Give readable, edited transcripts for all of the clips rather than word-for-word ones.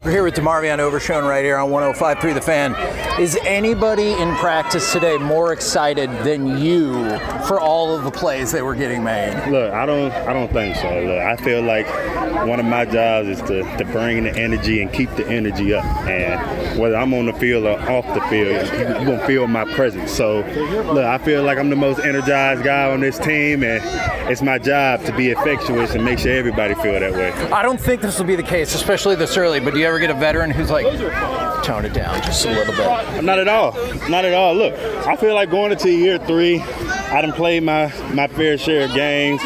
We're here with DeMarvion Overshown right here on 105.3 The Fan. Is anybody in practice today more excited than you for all of the plays that were getting made? Look, I don't think so. Look, I feel like one of my jobs is to bring the energy and keep the energy up. And whether I'm on the field or off the field, you're going to feel my presence. So, look, I feel like I'm the most energized guy on this team, and it's my job to be infectious and make sure everybody feel that way. I don't think this will be the case, especially this early, but do you ever get a veteran who's like, tone it down just a little bit? Not at all. Not at all. Look, I feel like going into year 3, I done played my fair share of games.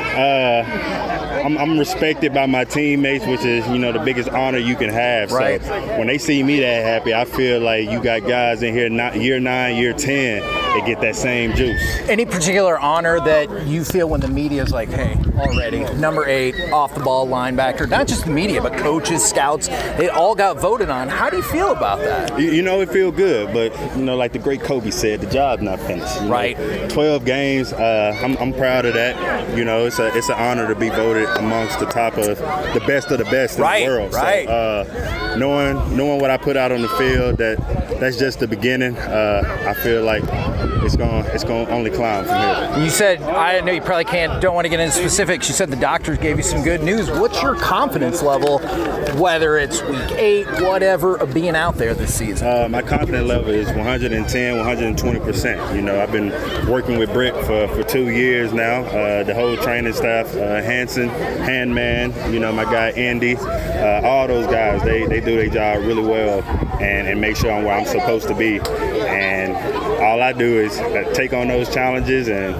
I'm respected by my teammates, which is, the biggest honor you can have. Right. So when they see me that happy, I feel like you got guys in here, year 9, year 10, that get that same juice. Any particular honor that you feel when the media is like, hey, already, number 8, off the ball linebacker, not just the media, but coaches, scouts, they all got voted on. How do you feel about that? It feels good, but, like the great Kobe said, the job's not finished. Right. 12 games, I'm proud of that. It's an honor to be voted amongst the top of the best in the world. Right. So, knowing what I put out on the field, that's just the beginning. I feel like it's going to only climb from here. You said, I know you probably don't want to get into specifics. You said the doctors gave you some good news. What's your confidence level, whether it's week 8, whatever, of being out there this season? My confidence level is 110, 120%. I've been working with Britt for 2 years now. The whole training staff, Hanson, Handman, my guy Andy, all those guys, they do their job really well and make sure I'm where I'm supposed to be. And all I do is take on those challenges and,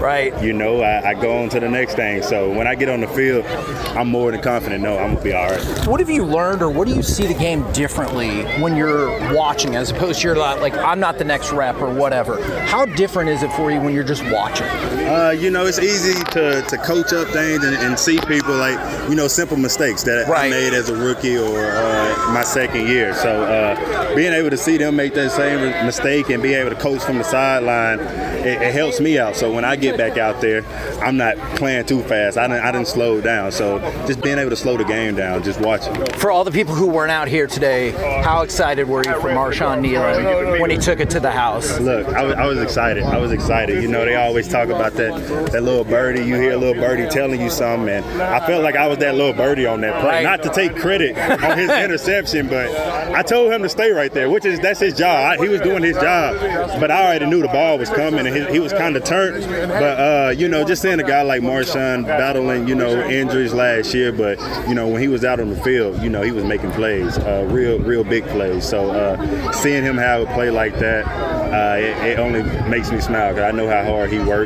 I go on to the next thing. So when I get on the field, I'm more than confident. No, I'm going to be all right. What have you learned, or what do you see the game differently when you're watching as opposed to you're like, I'm not the next rep or whatever? How different is it for you when you're just watching? It's easy to coach up things and see people like, simple mistakes that I made as a rookie or my second year. So being able to see them make that same mistake and be able to coach from the sideline, it helps me out. So when I get back out there, I'm not playing too fast. I didn't slow down. So just being able to slow the game down, just watching. For all the people who weren't out here today, how excited were you for Marshawn Kneeland when he took it to the house? Look, I was excited. They always talk about that little birdie. You hear a little birdie telling you something, and I felt like I was that little birdie on that play. Not to take credit on his interception, but I told him to stay right there, that's his job. He was doing his job, but I already knew the ball was coming, and he was kind of turned. But, just seeing a guy like Marshawn battling, injuries last year, but, when he was out on the field, he was making plays, real big plays. So seeing him have a play like that, it only makes me smile because I know how hard he worked,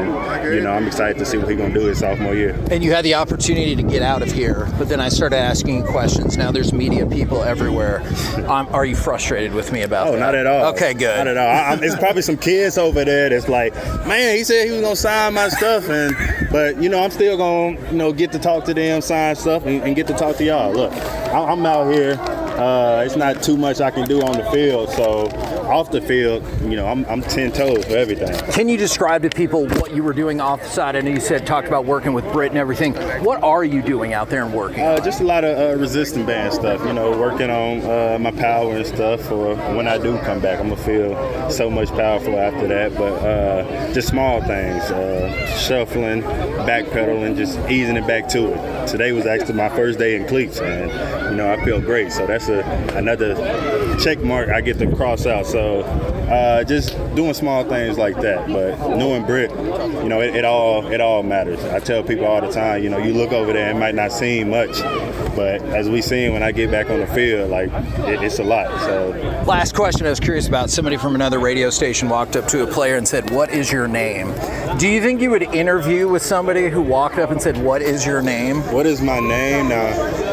and, I'm excited to see what he's going to do his sophomore year. And you had the opportunity to get out of here, but then I started asking you questions. Now there's media people everywhere. Are you frustrated with me about that? Oh, not at all. Okay, good. Not at all. It's probably some kids over there that's like, man, he said he was going to sign my stuff, but I'm still going to, get to talk to them, sign stuff, and get to talk to y'all. Look, I'm out here. It's not too much I can do on the field, so off the field, I'm 10 toes for everything. Can you describe to people what you were doing off the side? I know you talked about working with Britt and everything. What are you doing out there and working? Just a lot of resistant band stuff, working on my power and stuff for when I do come back. I'm going to feel so much powerful after that, but just small things, shuffling, backpedaling, just easing it back to it. Today was actually my first day in cleats, and, I feel great. So that's another check mark I get to cross out. So just doing small things like that. But knowing Britt, it all matters. I tell people all the time, you look over there, it might not seem much, but as we seen when I get back on the field, it's a lot. So last question I was curious about, somebody from another radio station walked up to a player and said, "What is your name?" Do you think you would interview with somebody who walked up and said, "What is your name?" What is my name? Now,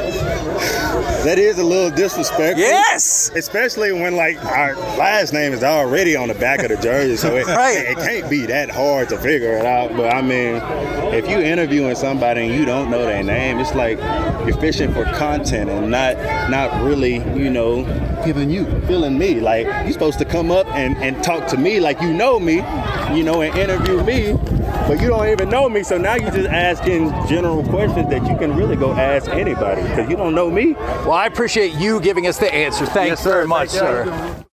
that is a little disrespectful. Yes! Especially when, our last name is already on the back of the jersey, so it can't be that hard to figure it out. But, if you interviewing somebody and you don't know their name, it's like you're fishing for content and not really, feeling me. Like, you're supposed to come up and talk to me like you know me, and interview me, but you don't even know me. So now you're just asking general questions that you can really go ask anybody because you don't know me. Well, I appreciate you giving us the answer. Thanks Yes, sir. very much, Thank you. sir.